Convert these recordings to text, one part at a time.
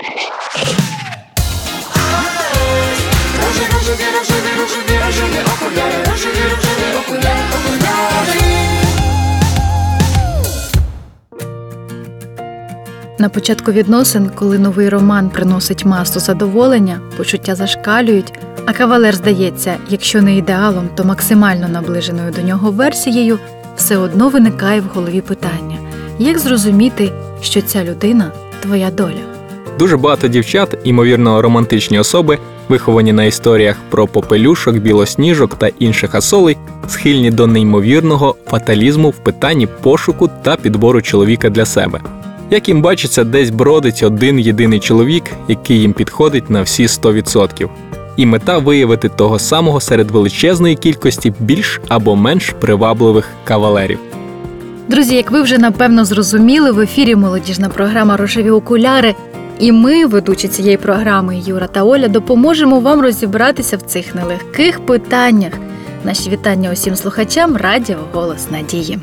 На початку відносин, коли новий роман приносить масу задоволення, почуття зашкалюють, а кавалер здається, якщо не ідеалом, то максимально наближеною до нього версією, все одно виникає в голові питання: як зрозуміти, що ця людина – твоя доля? Дуже багато дівчат, ймовірно романтичні особи, виховані на історіях про попелюшок, білосніжок та інших асолей, схильні до неймовірного фаталізму в питанні пошуку та підбору чоловіка для себе. Як їм бачиться, десь бродить один єдиний чоловік, який їм підходить на всі 100%. І мета – виявити того самого серед величезної кількості більш або менш привабливих кавалерів. Друзі, як ви вже напевно зрозуміли, в ефірі молодіжна програма «Рожеві окуляри». І ми, ведучі цієї програми Юра та Оля, допоможемо вам розібратися в цих нелегких питаннях. Наші вітання усім слухачам радіо «Голос надії».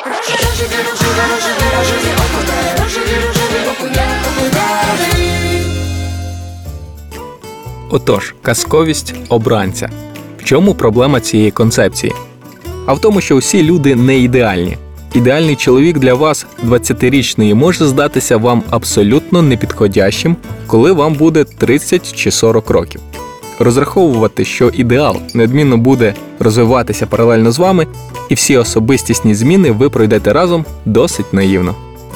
Отож, казковість обранця. В чому проблема цієї концепції? А в тому, що усі люди не ідеальні. Ідеальний чоловік для вас, 20-річної, може здатися вам абсолютно непідходящим, коли вам буде 30 чи 40 років. Розраховувати, що ідеал неодмінно буде розвиватися паралельно з вами, і всі особистісні зміни ви пройдете разом, досить наївно.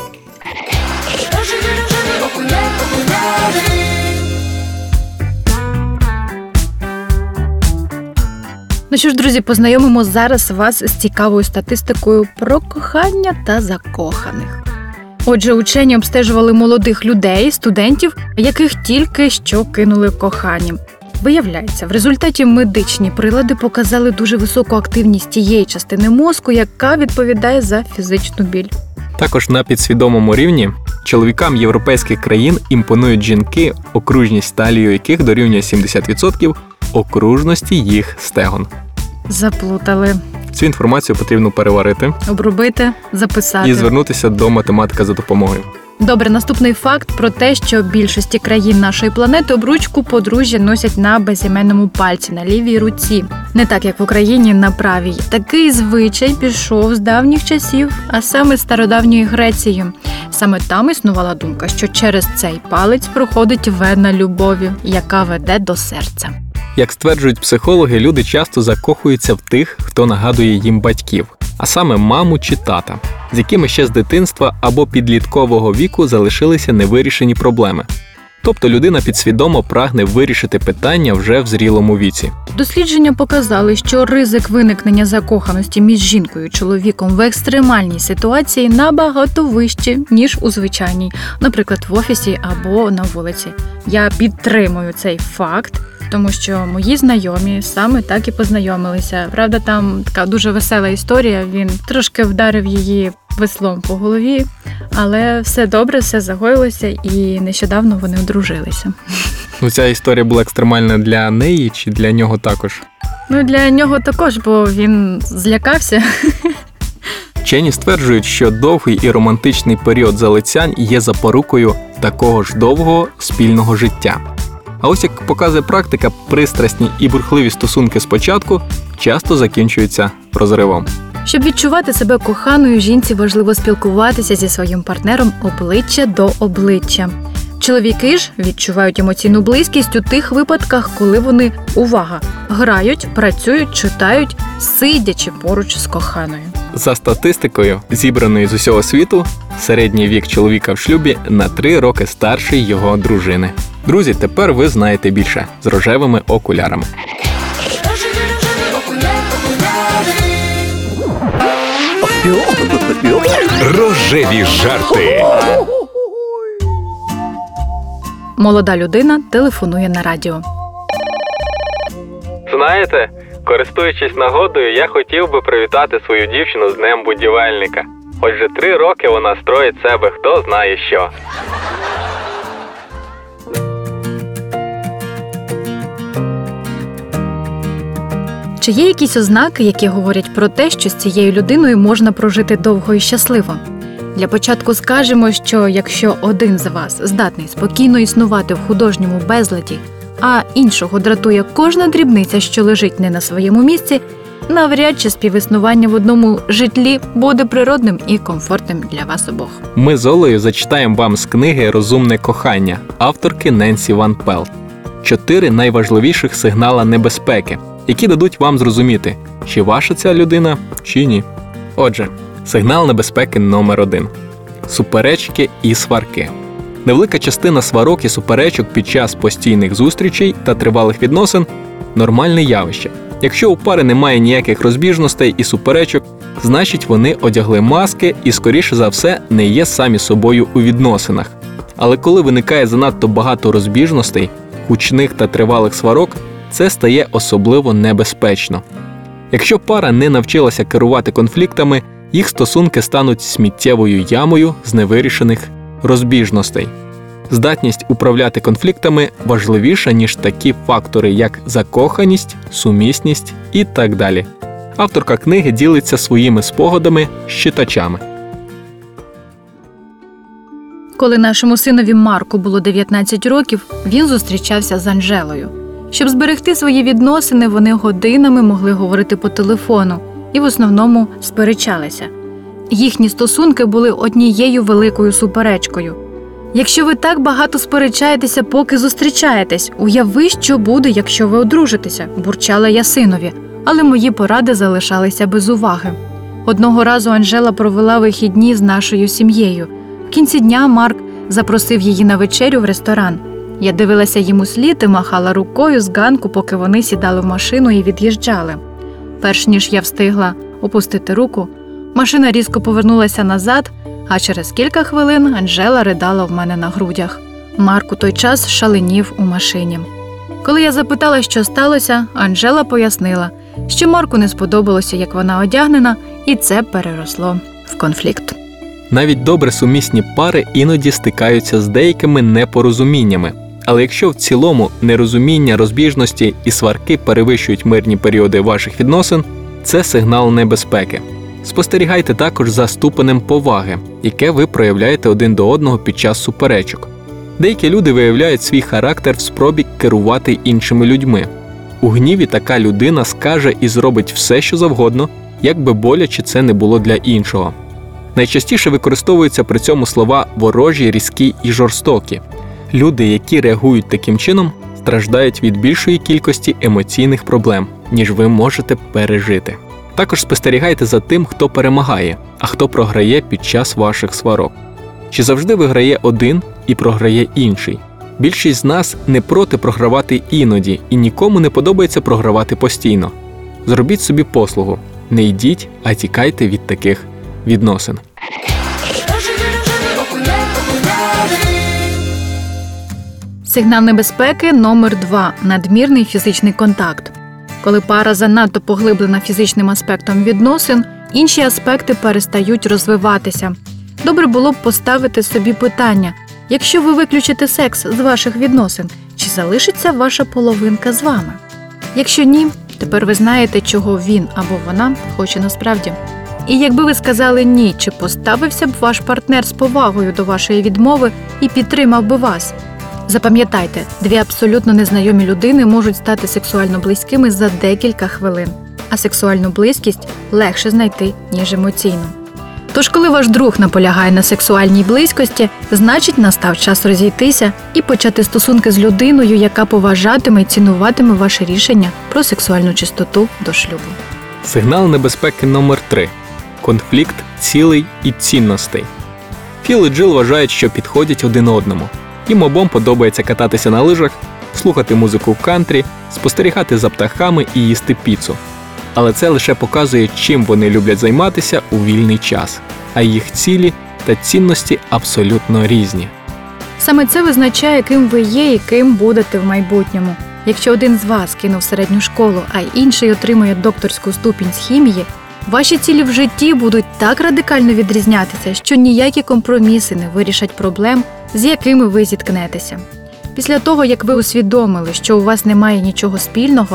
Ну що ж, друзі, познайомимо зараз вас з цікавою статистикою про кохання та закоханих. Отже, учені обстежували молодих людей, студентів, яких тільки що кинули коханням. Виявляється, в результаті медичні прилади показали дуже високу активність тієї частини мозку, яка відповідає за фізичну біль. Також на підсвідомому рівні чоловікам європейських країн імпонують жінки, окружність талії яких дорівнює 70% окружності їх стегон. Заплутали. Цю інформацію потрібно переварити, обробити, записати і звернутися до математика за допомогою. Добре, наступний факт про те, що в більшості країн нашої планети обручку подружжя носять на безіменному пальці, на лівій руці. Не так, як в Україні, на правій. Такий звичай пішов з давніх часів, а саме з стародавньої Греції. Саме там існувала думка, що через цей палець проходить вена любові, яка веде до серця. Як стверджують психологи, люди часто закохуються в тих, хто нагадує їм батьків, а саме маму чи тата, з якими ще з дитинства або підліткового віку залишилися невирішені проблеми. Тобто людина підсвідомо прагне вирішити питання вже в зрілому віці. Дослідження показали, що ризик виникнення закоханості між жінкою і чоловіком в екстремальній ситуації набагато вищий, ніж у звичайній, наприклад, в офісі або на вулиці. Я підтримую цей факт, тому що мої знайомі саме так і познайомилися. Правда, там така дуже весела історія, він трошки вдарив її веслом по голові, але все добре, все загоїлося і нещодавно вони одружилися. Ця історія була екстремальна для неї чи для нього також? Для нього також, бо він злякався. Вчені стверджують, що довгий і романтичний період залицянь є запорукою такого ж довгого спільного життя. А ось як показує практика, пристрасні і бурхливі стосунки спочатку часто закінчуються розривом. Щоб відчувати себе коханою, жінці важливо спілкуватися зі своїм партнером обличчя до обличчя. Чоловіки ж відчувають емоційну близькість у тих випадках, коли вони, увага, грають, працюють, читають, сидячи поруч з коханою. За статистикою, зібраною з усього світу, середній вік чоловіка в шлюбі на 3 роки старший його дружини. Друзі, тепер ви знаєте більше з рожевими окулярами. Рожеві жарти. Молода людина телефонує на радіо. Знаєте, користуючись нагодою, я хотів би привітати свою дівчину з Днем будівельника. Хоч вже 3 роки вона строїть себе хто знає що. Чи є якісь ознаки, які говорять про те, що з цією людиною можна прожити довго і щасливо? Для початку скажемо, що якщо один з вас здатний спокійно існувати в художньому безладі, а іншого дратує кожна дрібниця, що лежить не на своєму місці, навряд чи співіснування в одному житлі буде природним і комфортним для вас обох. Ми з Олею зачитаємо вам з книги «Розумне кохання» авторки Ненсі Ван Пел. 4 найважливіших сигнала небезпеки, які дадуть вам зрозуміти, чи ваша ця людина, чи ні. Отже, сигнал небезпеки номер 1. Суперечки і сварки. Невелика частина сварок і суперечок під час постійних зустрічей та тривалих відносин – нормальне явище. Якщо у пари немає ніяких розбіжностей і суперечок, значить вони одягли маски і, скоріше за все, не є самі собою у відносинах. Але коли виникає занадто багато розбіжностей, гучних та тривалих сварок, це стає особливо небезпечно. Якщо пара не навчилася керувати конфліктами, їх стосунки стануть сміттєвою ямою з невирішених розбіжностей. Здатність управляти конфліктами важливіша, ніж такі фактори, як закоханість, сумісність і так далі. Авторка книги ділиться своїми спогадами з читачами. Коли нашому синові Марку було 19 років, він зустрічався з Анжелою. Щоб зберегти свої відносини, вони годинами могли говорити по телефону і в основному сперечалися. Їхні стосунки були однією великою суперечкою. Якщо ви так багато сперечаєтеся, поки зустрічаєтесь, уяви, що буде, якщо ви одружитеся, бурчала я синові, але мої поради залишалися без уваги. Одного разу Анжела провела вихідні з нашою сім'єю. В кінці дня Марк запросив її на вечерю в ресторан. Я дивилася їм услід і махала рукою з ганку, поки вони сідали в машину і від'їжджали. Перш ніж я встигла опустити руку, машина різко повернулася назад, а через кілька хвилин Анжела ридала в мене на грудях. Марк у той час шаленів у машині. Коли я запитала, що сталося, Анжела пояснила, що Марку не сподобалося, як вона одягнена, і це переросло в конфлікт. Навіть добре сумісні пари іноді стикаються з деякими непорозуміннями. Але якщо в цілому нерозуміння, розбіжності і сварки перевищують мирні періоди ваших відносин, це сигнал небезпеки. Спостерігайте також за ступенем поваги, яке ви проявляєте один до одного під час суперечок. Деякі люди виявляють свій характер в спробі керувати іншими людьми. У гніві така людина скаже і зробить все, що завгодно, як би боляче це не було для іншого. Найчастіше використовуються при цьому слова ворожі, різкі і жорстокі. Люди, які реагують таким чином, страждають від більшої кількості емоційних проблем, ніж ви можете пережити. Також спостерігайте за тим, хто перемагає, а хто програє під час ваших сварок. Чи завжди виграє один і програє інший? Більшість з нас не проти програвати іноді, і нікому не подобається програвати постійно. Зробіть собі послугу. Не йдіть, а тікайте від таких відносин. Сигнал небезпеки номер 2 – надмірний фізичний контакт. Коли пара занадто поглиблена фізичним аспектом відносин, інші аспекти перестають розвиватися. Добре було б поставити собі питання: якщо ви виключите секс з ваших відносин, чи залишиться ваша половинка з вами? Якщо ні, тепер ви знаєте, чого він або вона хоче насправді. І якби ви сказали «ні», чи поставився б ваш партнер з повагою до вашої відмови і підтримав би вас? Запам'ятайте, 2 абсолютно незнайомі людини можуть стати сексуально близькими за декілька хвилин, а сексуальну близькість легше знайти, ніж емоційну. Тож, коли ваш друг наполягає на сексуальній близькості, значить настав час розійтися і почати стосунки з людиною, яка поважатиме і цінуватиме ваше рішення про сексуальну чистоту до шлюбу. Сигнал небезпеки номер 3. Конфлікт цілей і цінностей. Філ і Джил вважають, що підходять один одному. Їм обом подобається кататися на лижах, слухати музику кантрі, спостерігати за птахами і їсти піцу. Але це лише показує, чим вони люблять займатися у вільний час, а їх цілі та цінності абсолютно різні. Саме це визначає, ким ви є і ким будете в майбутньому. Якщо один з вас кинув середню школу, а інший отримує докторську ступінь з хімії, ваші цілі в житті будуть так радикально відрізнятися, що ніякі компроміси не вирішать проблем, з якими ви зіткнетеся. Після того, як ви усвідомили, що у вас немає нічого спільного,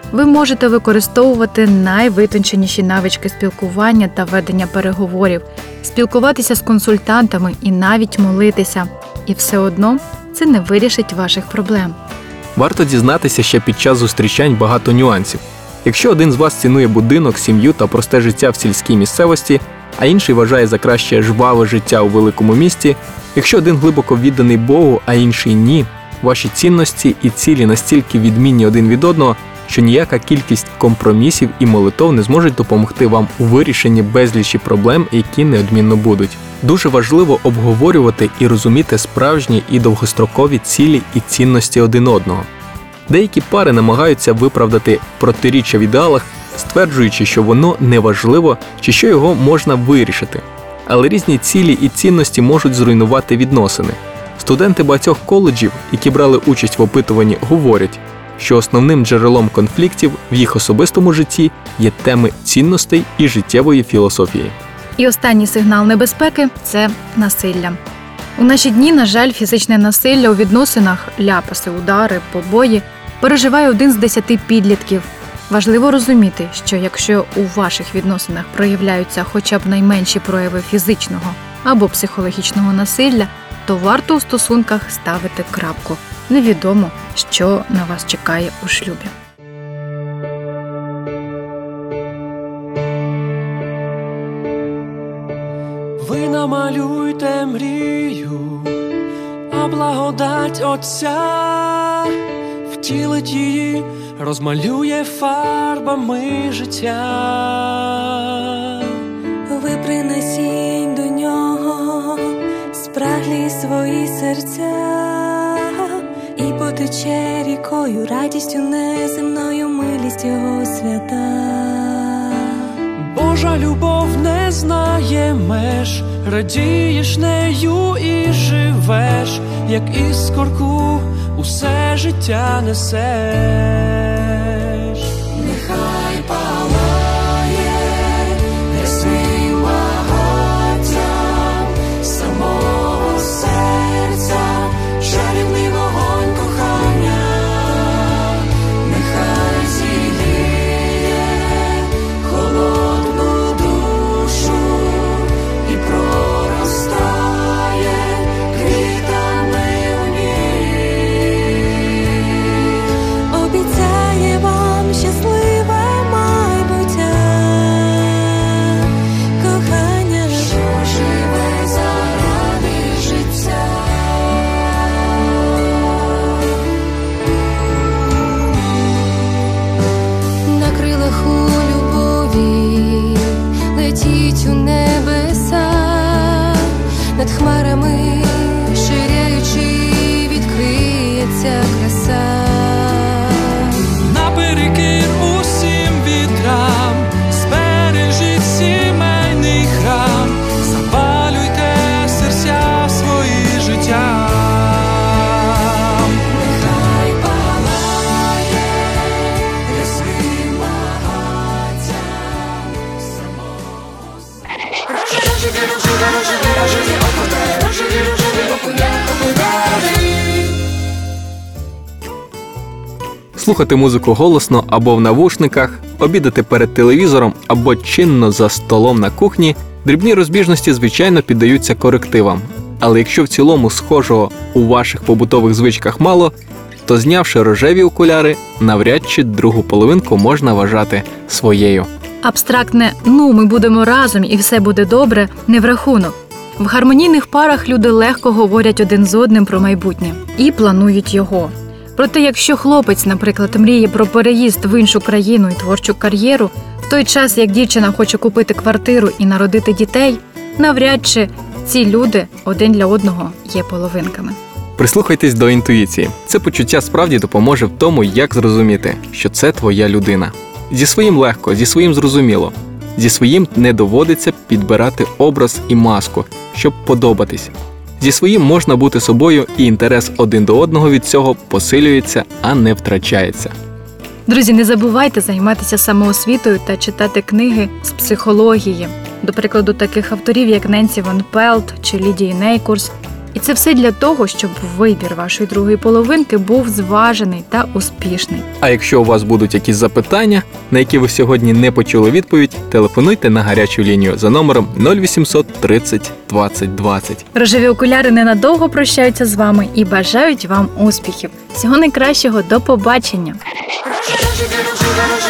Ви можете використовувати найвитонченіші навички спілкування та ведення переговорів, спілкуватися з консультантами і навіть молитися. І все одно це не вирішить ваших проблем. Варто дізнатися ще під час зустрічань багато нюансів. Якщо один з вас цінує будинок, сім'ю та просте життя в сільській місцевості, а інший вважає за краще жваве життя у великому місті, якщо один глибоко відданий Богу, а інший ні, ваші цінності і цілі настільки відмінні один від одного, що ніяка кількість компромісів і молитов не зможуть допомогти вам у вирішенні безлічі проблем, які неодмінно будуть. Дуже важливо обговорювати і розуміти справжні і довгострокові цілі і цінності один одного. Деякі пари намагаються виправдати протиріччя в ідеалах, стверджуючи, що воно неважливо чи що його можна вирішити. Але різні цілі і цінності можуть зруйнувати відносини. Студенти багатьох коледжів, які брали участь в опитуванні, говорять, що основним джерелом конфліктів в їх особистому житті є теми цінностей і життєвої філософії. І останній сигнал небезпеки – це насилля. У наші дні, на жаль, фізичне насилля у відносинах, ляпаси, удари, побої, переживає 1 з 10 підлітків. Важливо розуміти, що якщо у ваших відносинах проявляються хоча б найменші прояви фізичного або психологічного насилля, то варто у стосунках ставити крапку. Невідомо, що на вас чекає у шлюбі. Ви намалюйте мрію, а благодать Отця втілить її, розмалює фарбами життя. Ви принесіть до нього спраглі свої серця, і потече рікою радістю неземною милість його свята. Божа любов не знає меж, радієш нею і живеш, як іскорку усе життя несеш. Нехай палає ясним багаттям самого серця, чарівний вогонь кохання. Нехай зігріє холодну душу і проростає квітами у ній. Обіцяє вам щасливе майбуття, кохання, що живе заради життя. На крилах у любові летіть у небеса, над хмарами ширяючи відкриється краса. Наперекір усім вітрам збережіть сімейний храм, запалюйте серця свої життя. Нехай палає ясним багаттям самого Слухати музику голосно або в навушниках, обідати перед телевізором або чинно за столом на кухні – дрібні розбіжності, звичайно, піддаються корективам. Але якщо в цілому схожого у ваших побутових звичках мало, то знявши рожеві окуляри, навряд чи другу половинку можна вважати своєю. Абстрактне «ну, ми будемо разом і все буде добре» не в рахунок. В гармонійних парах люди легко говорять один з одним про майбутнє і планують його. Проте якщо хлопець, наприклад, мріє про переїзд в іншу країну і творчу кар'єру, в той час як дівчина хоче купити квартиру і народити дітей, навряд чи ці люди один для одного є половинками. Прислухайтесь до інтуїції. Це почуття справді допоможе в тому, як зрозуміти, що це твоя людина. Зі своїм легко, зі своїм зрозуміло. Зі своїм не доводиться підбирати образ і маску, щоб подобатись. Зі своїм можна бути собою, і інтерес один до одного від цього посилюється, а не втрачається. Друзі, не забувайте займатися самоосвітою та читати книги з психології. До прикладу, таких авторів, як Ненсі Ван Пелт чи Лідії Нейкурс. І це все для того, щоб вибір вашої другої половинки був зважений та успішний. А якщо у вас будуть якісь запитання, на які ви сьогодні не почули відповідь, телефонуйте на гарячу лінію за номером 0800 30 20 20. Рожеві окуляри ненадовго прощаються з вами і бажають вам успіхів. Всього найкращого, до побачення! Рожеві, рожеві, рожеві.